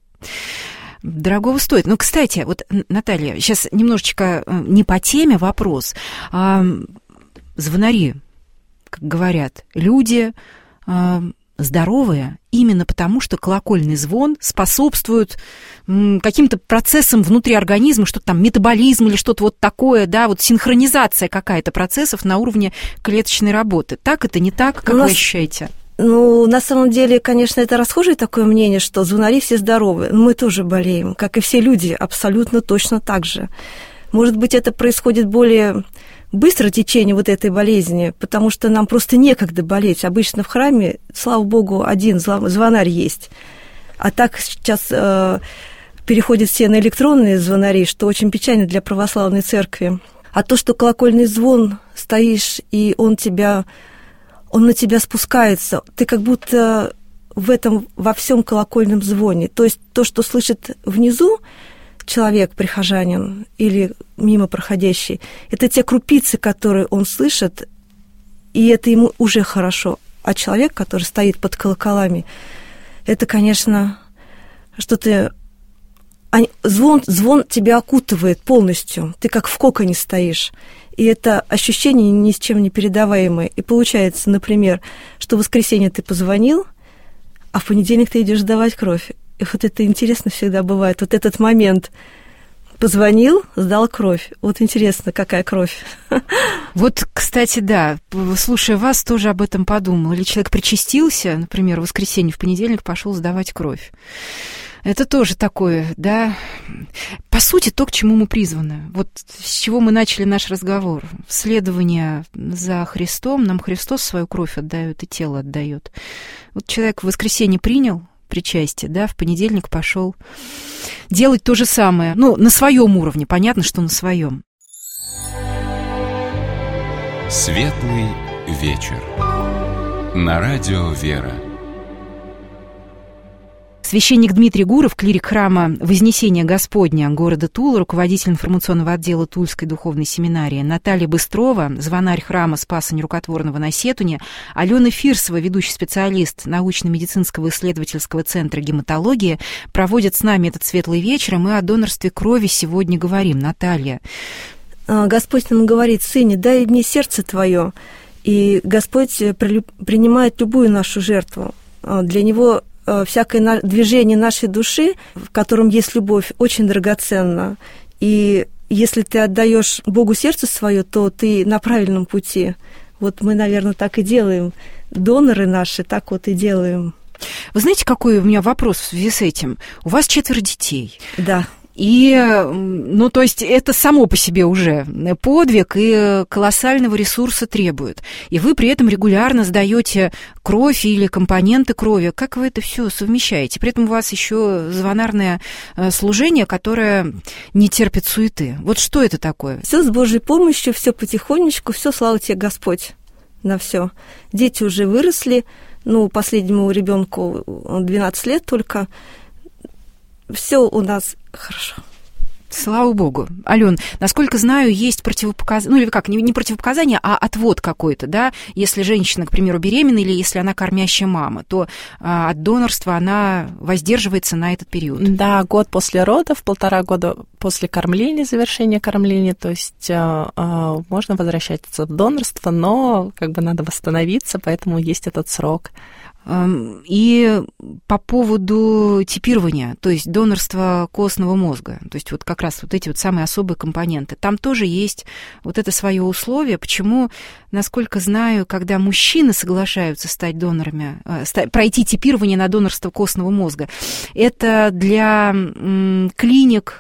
Speaker 2: Дорогого стоит. Ну, кстати, вот, Наталья, сейчас немножечко не по теме вопрос. А, звонари, как говорят, люди а, здоровые именно потому, что колокольный звон способствует м, каким-то процессам внутри организма, что-то там метаболизм или что-то вот такое, да, вот синхронизация какая-то процессов на уровне клеточной работы. Так это, не так? Как вы ощущаете?
Speaker 4: Ну, на самом деле, конечно, это расхожее такое мнение, что звонари все здоровы. Но мы тоже болеем, как и все люди, абсолютно точно так же. Может быть, это происходит более быстро течение вот этой болезни, потому что нам просто некогда болеть. Обычно в храме, слава богу, один звонарь есть. А так сейчас э, переходят все на электронные звонари, что очень печально для православной церкви. А то, что колокольный звон, стоишь, и он тебя... он на тебя спускается, ты как будто в этом, во всем колокольном звоне. То есть то, что слышит внизу человек, прихожанин или мимо проходящий, это те крупицы, которые он слышит, и это ему уже хорошо. А человек, который стоит под колоколами, это, конечно, что-то... Звон, звон тебя окутывает полностью, ты как в коконе стоишь. И это ощущение ни с чем не передаваемое. И получается, например, что в воскресенье ты позвонил, а в понедельник ты идешь сдавать кровь. И вот это интересно всегда бывает. Вот этот момент. Позвонил, сдал кровь. Вот интересно, какая кровь.
Speaker 2: Вот, кстати, да, слушая вас, тоже об этом подумала. Или человек причастился, например, в воскресенье, в понедельник пошел сдавать кровь. Это тоже такое, да, по сути, то, к чему мы призваны. Вот с чего мы начали наш разговор. Следование за Христом. Нам Христос свою кровь отдает и тело отдает. Вот человек в воскресенье принял причастие, да, в понедельник пошел делать то же самое. Ну, на своем уровне, понятно, что на своем.
Speaker 1: Светлый вечер. На радио «Вера».
Speaker 2: Священник Дмитрий Гуров, клирик храма Вознесения Господня города Тула, руководитель информационного отдела Тульской духовной семинарии, Наталья Быстрова, звонарь храма Спаса Нерукотворного на Сетуне, Алена Фирсова, ведущий специалист научно-медицинского исследовательского центра гематологии, проводят с нами этот светлый вечер, и мы о донорстве крови сегодня говорим. Наталья.
Speaker 4: Господь нам говорит: «Сыне, дай мне сердце твое», и Господь принимает любую нашу жертву. Для Него всякое движение нашей души, в котором есть любовь, очень драгоценно. И если ты отдаешь Богу сердце свое, то ты на правильном пути. Вот мы, наверное, так и делаем. Доноры наши так вот и делаем.
Speaker 2: Вы знаете, какой у меня вопрос в связи с этим? У вас четверо детей.
Speaker 4: Да.
Speaker 2: И, ну, то есть это само по себе уже подвиг и колоссального ресурса требует. И вы при этом регулярно сдаете кровь или компоненты крови. Как вы это все совмещаете? При этом у вас еще звонарное служение, которое не терпит суеты. Вот что это такое?
Speaker 4: Все с Божьей помощью, все потихонечку, все, слава тебе, Господь, на все. Дети уже выросли. Ну, последнему ребенку двенадцать лет только. Все у нас хорошо.
Speaker 2: Слава Богу. Алён, насколько знаю, есть противопоказания, ну или как, не, не противопоказания, а отвод какой-то, да? Если женщина, к примеру, беременна или если она кормящая мама, то а, от донорства она воздерживается на этот период.
Speaker 5: Да, год после родов, полтора года после кормления, завершения кормления, то есть а, а, можно возвращаться в донорство, но как бы надо восстановиться, поэтому есть этот срок.
Speaker 2: И по поводу типирования, то есть донорства костного мозга, то есть вот как раз вот эти вот самые особые компоненты, там тоже есть вот это свое условие, почему, насколько знаю, когда мужчины соглашаются стать донорами, пройти типирование на донорство костного мозга, это для клиник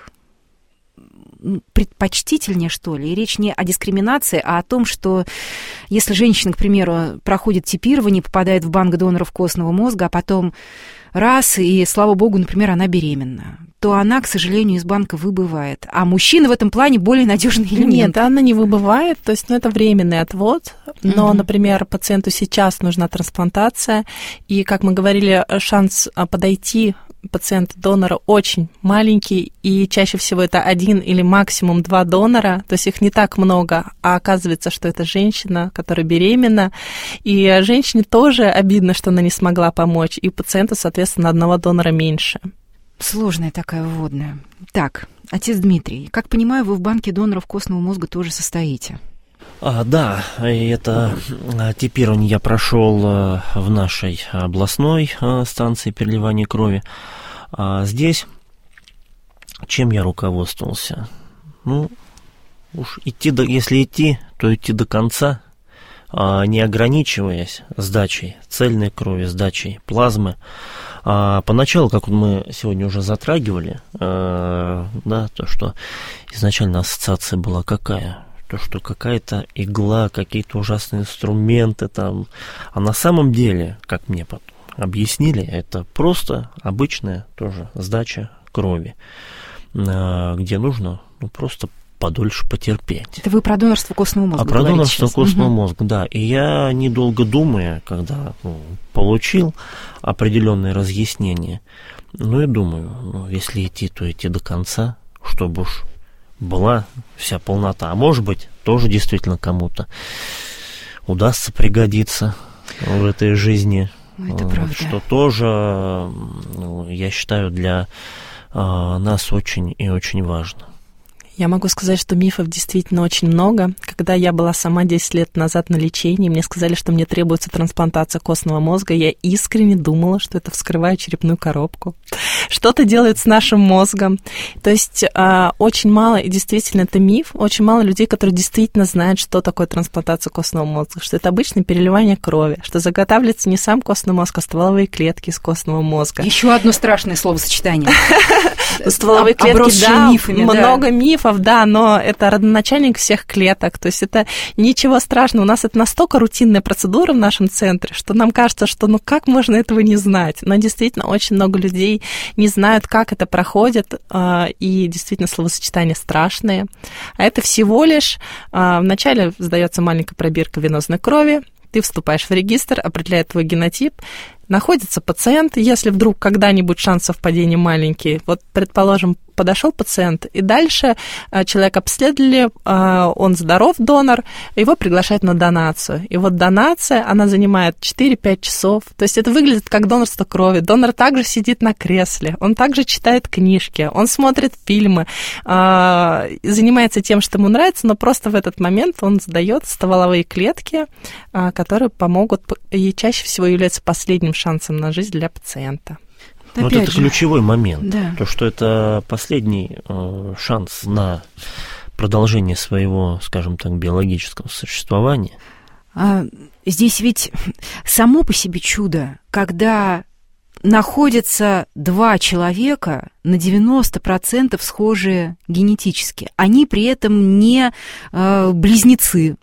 Speaker 2: предпочтительнее, что ли, и речь не о дискриминации, а о том, что если женщина, к примеру, проходит типирование, попадает в банк доноров костного мозга, а потом раз, и, слава богу, например, она беременна, то она, к сожалению, из банка выбывает. А мужчина в этом плане более надежный элемент.
Speaker 5: Нет, она не выбывает, то есть ну, это временный отвод, но, mm-hmm. например, пациенту сейчас нужна трансплантация, и, как мы говорили, шанс подойти пациента-донора очень маленький, и чаще всего это один или максимум два донора, то есть их не так много, а оказывается, что это женщина, которая беременна, и женщине тоже обидно, что она не смогла помочь, и пациенту, соответственно, одного донора меньше.
Speaker 2: Сложная такая вводная. Так, отец Дмитрий, как понимаю, вы в банке доноров костного мозга тоже состоите?
Speaker 3: А, да, это типирование я прошел в нашей областной станции переливания крови. А здесь чем я руководствовался? Ну, уж идти до, если идти, то идти до конца, не ограничиваясь сдачей цельной крови, сдачей плазмы. А поначалу, как мы сегодня уже затрагивали, да, то, что изначально ассоциация была какая? То, что какая-то игла, какие-то ужасные инструменты там. А на самом деле, как мне потом объяснили, это просто обычная тоже сдача крови, где нужно ну, просто подольше потерпеть.
Speaker 2: Это вы про донорство костного мозга
Speaker 3: А про донорство
Speaker 2: сейчас.
Speaker 3: костного
Speaker 2: угу.
Speaker 3: мозга, да. И я, недолго думая, когда ну, получил определенные разъяснения, ну и думаю, ну, если идти, то идти до конца, чтобы уж была вся полнота. А может быть, тоже действительно кому-то удастся пригодиться в этой жизни.
Speaker 2: Это правда.
Speaker 3: Что тоже, ну, я считаю, для а, нас очень и очень важно.
Speaker 5: Я могу сказать, что мифов действительно очень много. Когда я была сама десять лет назад на лечении, мне сказали, что мне требуется трансплантация костного мозга, я искренне думала, что это вскрываю черепную коробку. Что-то делает с нашим мозгом. То есть очень мало, и действительно это миф, очень мало людей, которые действительно знают, что такое трансплантация костного мозга, что это обычное переливание крови, что заготавливается не сам костный мозг, а стволовые клетки из костного мозга.
Speaker 2: Еще одно страшное словосочетание.
Speaker 5: Стволовые клетки, да, много мифов. Да, но это родоначальник всех клеток, то есть это ничего страшного. У нас это настолько рутинная процедура в нашем центре, что нам кажется, что ну как можно этого не знать? Но действительно очень много людей не знают, как это проходит, и действительно словосочетания страшные. А это всего лишь вначале сдается маленькая пробирка венозной крови, ты вступаешь в регистр, определяет твой генотип, находится пациент, если вдруг когда-нибудь шанс совпадения маленький, вот, предположим, подошел пациент, и дальше человек обследовали, он здоров, донор, его приглашают на донацию. И вот донация, она занимает четыре-пять часов, то есть это выглядит как донорство крови. Донор также сидит на кресле, он также читает книжки, он смотрит фильмы, занимается тем, что ему нравится, но просто в этот момент он сдает стволовые клетки, которые помогут, и чаще всего являются последним шансом на жизнь для пациента.
Speaker 3: Вот это же ключевой момент,
Speaker 2: да.
Speaker 3: То, что это последний э, шанс на продолжение своего, скажем так, биологического существования.
Speaker 2: А, здесь ведь само по себе чудо, когда находятся два человека на девяносто процентов схожие генетически. Они при этом не э, близнецы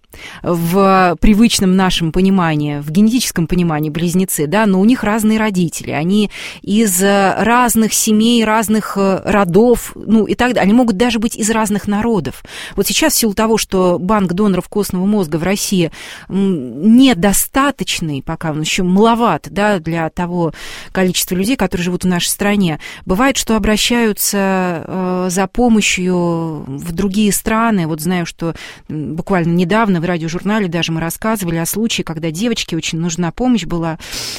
Speaker 2: в привычном нашем понимании, в генетическом понимании близнецы, да, но у них разные родители, они из разных семей, разных родов, ну и так далее, они могут даже быть из разных народов. Вот сейчас в силу того, что банк доноров костного мозга в России недостаточный, пока он еще маловат, да, для того количества людей, которые живут в нашей стране, бывает, что обращаются э, за помощью в другие страны. Вот знаю, что буквально недавно в радиожурнале даже мы рассказывали о случае, когда девочке очень нужна помощь была,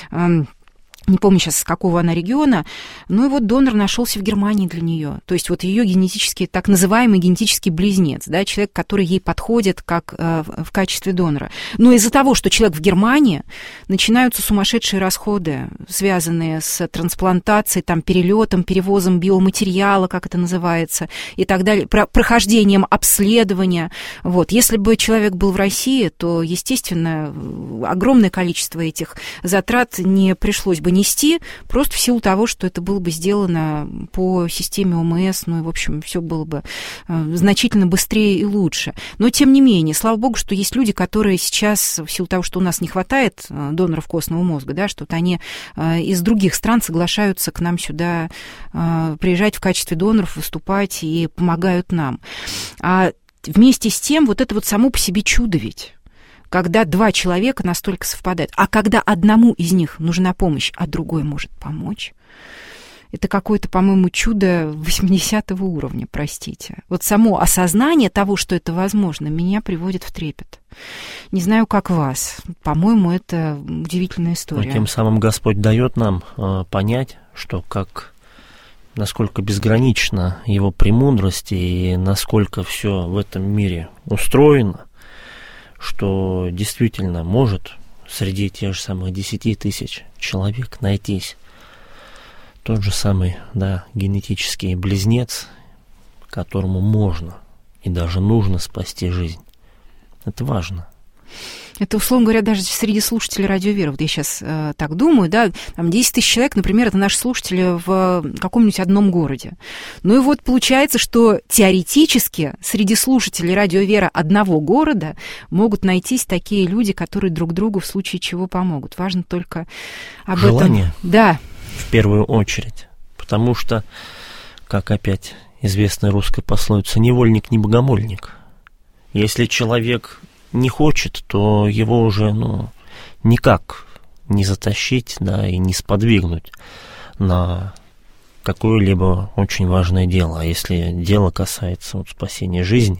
Speaker 2: не помню сейчас, с какого она региона, ну и вот донор нашелся в Германии для нее. То есть вот ее генетический, так называемый генетический близнец, да, человек, который ей подходит как э, в качестве донора. Но из-за того, что человек в Германии, начинаются сумасшедшие расходы, связанные с трансплантацией, там, перелетом, перевозом биоматериала, как это называется, и так далее, про- прохождением обследования. Вот. Если бы человек был в России, то, естественно, огромное количество этих затрат не пришлось бы нести, просто в силу того, что это было бы сделано по системе ОМС, ну и, в общем, все было бы значительно быстрее и лучше. Но, тем не менее, слава богу, что есть люди, которые сейчас, в силу того, что у нас не хватает доноров костного мозга, да, что-то они из других стран соглашаются к нам сюда приезжать в качестве доноров, выступать и помогают нам. А вместе с тем, вот это вот само по себе чудо ведь, когда два человека настолько совпадают, а когда одному из них нужна помощь, а другой может помочь, это какое-то, по-моему, чудо восьмидесятого уровня, простите. Вот само осознание того, что это возможно, меня приводит в трепет. Не знаю, как вас. По-моему, это удивительная история.
Speaker 3: Но тем самым Господь дает нам э, понять, что как, насколько безгранична Его премудрость и насколько все в этом мире устроено, что действительно может среди тех же самых десяти тысяч человек найтись тот же самый, да, генетический близнец, которому можно и даже нужно спасти жизнь. Это важно.
Speaker 2: Это, условно говоря, даже среди слушателей Радио Вера, вот я сейчас э, так думаю, да, там десять тысяч человек, например, это наши слушатели в каком-нибудь одном городе. Ну и вот получается, что теоретически среди слушателей Радио Вера одного города могут найтись такие люди, которые друг другу в случае чего помогут. Важно только об
Speaker 3: Желание.
Speaker 2: этом... Да.
Speaker 3: В первую очередь. Потому что, как опять известная русская пословица, невольник не богомольник. Если человек не хочет, то его уже, ну, никак не затащить, да, и не сподвигнуть на какое-либо очень важное дело. А если дело касается вот спасения жизни,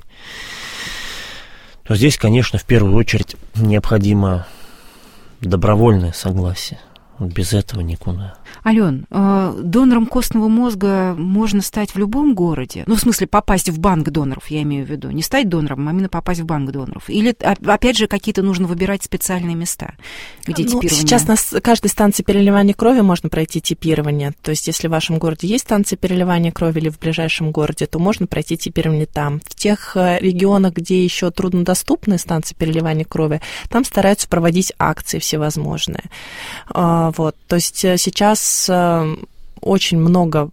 Speaker 3: то здесь, конечно, в первую очередь необходимо добровольное согласие. Без этого никуда.
Speaker 2: Ален, донором костного мозга можно стать в любом городе? Ну, в смысле, попасть в банк доноров, я имею в виду. Не стать донором, а именно попасть в банк доноров. Или, опять же, какие-то нужно выбирать специальные места, где
Speaker 5: ну,
Speaker 2: типирование?
Speaker 5: Сейчас на каждой станции переливания крови можно пройти типирование. То есть, если в вашем городе есть станция переливания крови или в ближайшем городе, то можно пройти типирование там. В тех регионах, где еще труднодоступны станции переливания крови, там стараются проводить акции всевозможные. Вот. То есть сейчас очень много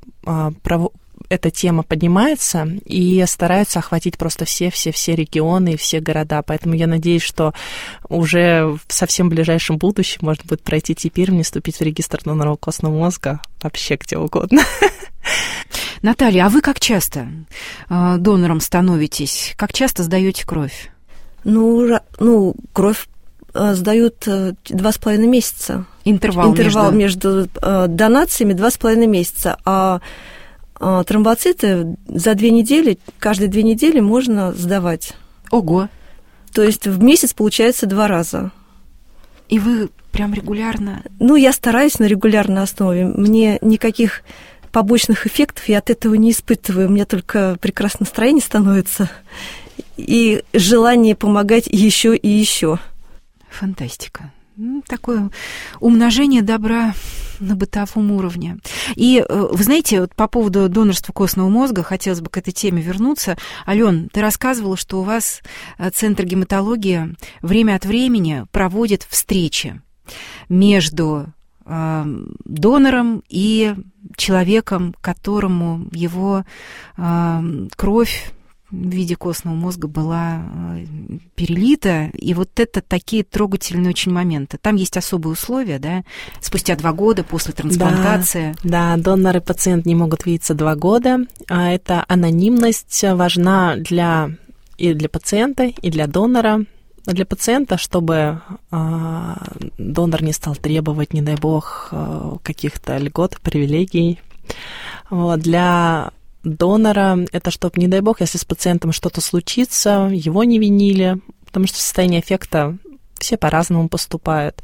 Speaker 5: эта тема поднимается и стараются охватить просто все-все-все регионы и все города. Поэтому я надеюсь, что уже в совсем ближайшем будущем можно будет пройти типирование, вступить в регистр доноров костного мозга вообще где угодно.
Speaker 2: Наталья, а вы как часто донором становитесь? Как часто сдаете кровь?
Speaker 4: Ну, ну кровь сдают два с половиной месяца.
Speaker 2: Интервал,
Speaker 4: Интервал
Speaker 2: между...
Speaker 4: между э, донациями два с половиной месяца. А э, тромбоциты за две недели, каждые две недели можно сдавать.
Speaker 2: Ого!
Speaker 4: То есть в месяц получается два раза.
Speaker 2: И вы прям регулярно?
Speaker 4: Ну, я стараюсь на регулярной основе. Мне никаких побочных эффектов я от этого не испытываю. У меня только прекрасное настроение становится и желание помогать еще и еще.
Speaker 2: Фантастика. Такое умножение добра на бытовом уровне. И вы знаете, вот по поводу донорства костного мозга, хотелось бы к этой теме вернуться. Ален, ты рассказывала, что у вас Центр гематологии время от времени проводит встречи между э, донором и человеком, которому его э, кровь в виде костного мозга была перелита, и вот это такие трогательные очень моменты. Там есть особые условия, да, спустя два года после трансплантации.
Speaker 5: Да, да, донор и пациент не могут видеться два года. Эта анонимность важна для, и для пациента, и для донора. Для пациента, чтобы э, донор не стал требовать, не дай бог, э, каких-то льгот, привилегий. Вот, для донора это чтобы, не дай бог, если с пациентом что-то случится, его не винили, потому что в состоянии аффекта все по-разному поступают.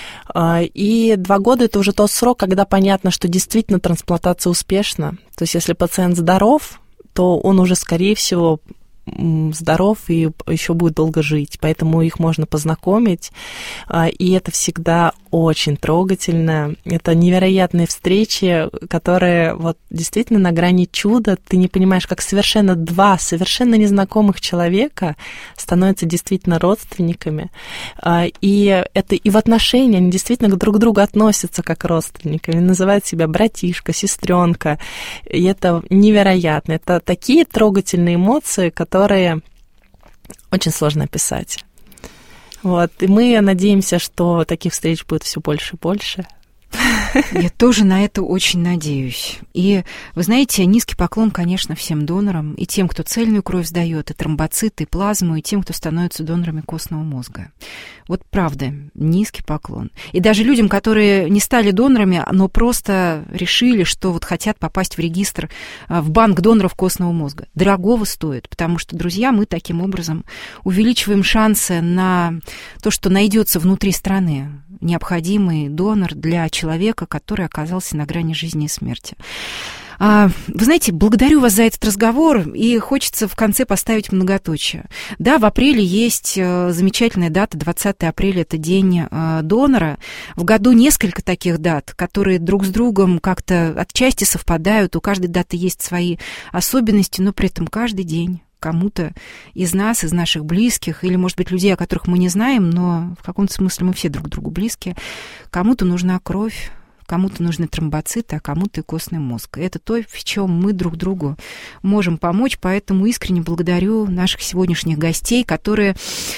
Speaker 5: И два года – это уже тот срок, когда понятно, что действительно трансплантация успешна. То есть если пациент здоров, то он уже, скорее всего, здоров и еще будет долго жить, поэтому их можно познакомить, и это всегда очень трогательно. Это невероятные встречи, которые вот действительно на грани чуда. Ты не понимаешь, как совершенно два совершенно незнакомых человека становятся действительно родственниками, и это и в отношении они действительно друг к другу относятся как родственники, они называют себя братишка, сестренка, и это невероятно. Это такие трогательные эмоции, которые которые очень сложно описать. Вот. И мы надеемся, что таких встреч будет все больше и больше.
Speaker 2: Я тоже на это очень надеюсь. И, вы знаете, низкий поклон, конечно, всем донорам, и тем, кто цельную кровь сдает, и тромбоциты, и плазму, и тем, кто становится донорами костного мозга. Вот правда, низкий поклон. И даже людям, которые не стали донорами, но просто решили, что вот хотят попасть в регистр, в банк доноров костного мозга. Дорогого стоит, потому что, друзья, мы таким образом увеличиваем шансы на то, что найдется внутри страны необходимый донор для человека, который оказался на грани жизни и смерти. Вы знаете, благодарю вас за этот разговор, и хочется в конце поставить многоточие. Да, в апреле есть замечательная дата, двадцатое апреля, это День донора. В году несколько таких дат, которые друг с другом как-то отчасти совпадают, у каждой даты есть свои особенности, но при этом каждый день кому-то из нас, из наших близких, или, может быть, людей, о которых мы не знаем, но в каком-то смысле мы все друг другу близки, кому-то нужна кровь, кому-то нужны тромбоциты, а кому-то и костный мозг. И это то, в чем мы друг другу можем помочь, поэтому искренне благодарю наших сегодняшних гостей, которые,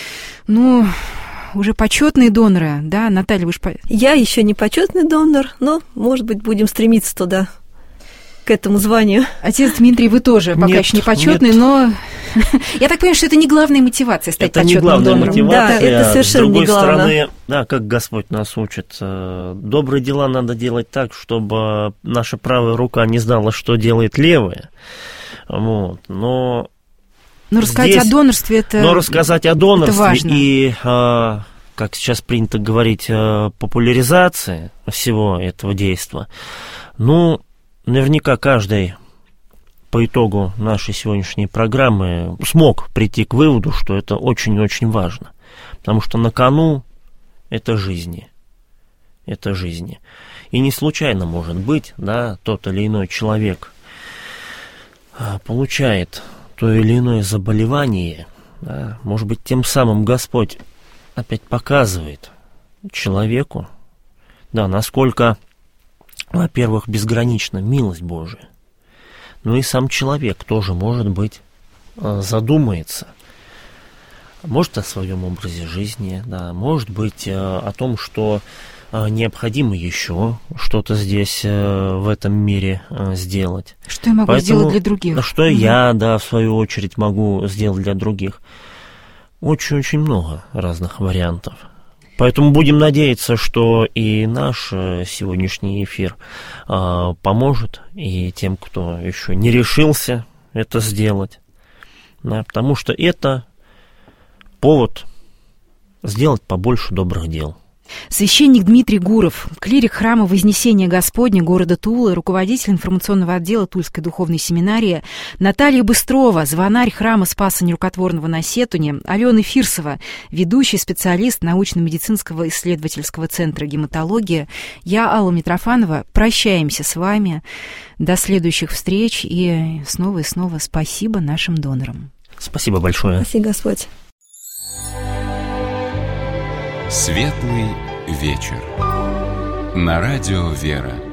Speaker 2: ну, уже почетные доноры, да, Наталья, вы же...
Speaker 4: Я еще не почетный донор, но, может быть, будем стремиться туда, к этому званию.
Speaker 2: Отец Дмитрий, вы тоже пока
Speaker 3: нет,
Speaker 2: еще не почетный,
Speaker 3: нет.
Speaker 2: но я так понимаю, что это не главная мотивация стать
Speaker 3: это
Speaker 2: почетным
Speaker 3: не
Speaker 2: донором.
Speaker 3: Мотивация,
Speaker 4: да, это совершенно
Speaker 3: с другой
Speaker 4: не главное.
Speaker 3: стороны, да, как Господь нас учит, добрые дела надо делать так, чтобы наша правая рука не знала, что делает левая. Вот, но
Speaker 2: Но рассказать
Speaker 3: здесь,
Speaker 2: о донорстве это
Speaker 3: Но рассказать о донорстве
Speaker 2: важно.
Speaker 3: и как сейчас принято говорить, популяризации всего этого действа. Ну, наверняка каждый по итогу нашей сегодняшней программы смог прийти к выводу, что это очень-очень важно. Потому что на кону это жизни. Это жизни. И не случайно, может быть, да, тот или иной человек получает то или иное заболевание. Да, может быть, тем самым Господь опять показывает человеку, да, насколько, во-первых, безгранична милость Божия. Но и сам человек тоже, может быть, задумается, может, о своем образе жизни, да, может быть, о том, что необходимо еще что-то здесь, в этом мире сделать.
Speaker 2: Что я могу Поэтому, сделать для других?
Speaker 3: Что mm-hmm. я, да, в свою очередь, могу сделать для других. Очень-очень много разных вариантов. Поэтому будем надеяться, что и наш сегодняшний эфир а, поможет и тем, кто еще не решился это сделать. Да, потому что это повод сделать побольше добрых дел.
Speaker 2: Священник Дмитрий Гуров, клирик храма Вознесения Господня города Тулы, руководитель информационного отдела Тульской духовной семинарии, Наталья Быстрова, звонарь храма Спаса Нерукотворного на Сетуне, Алена Фирсова, ведущий специалист научно-медицинского исследовательского центра гематологии. Я, Алла Митрофанова, прощаемся с вами. До следующих встреч и снова и снова спасибо нашим донорам.
Speaker 3: Спасибо большое.
Speaker 4: Спасибо, Господь.
Speaker 1: Светлый вечер. На радио «Вера».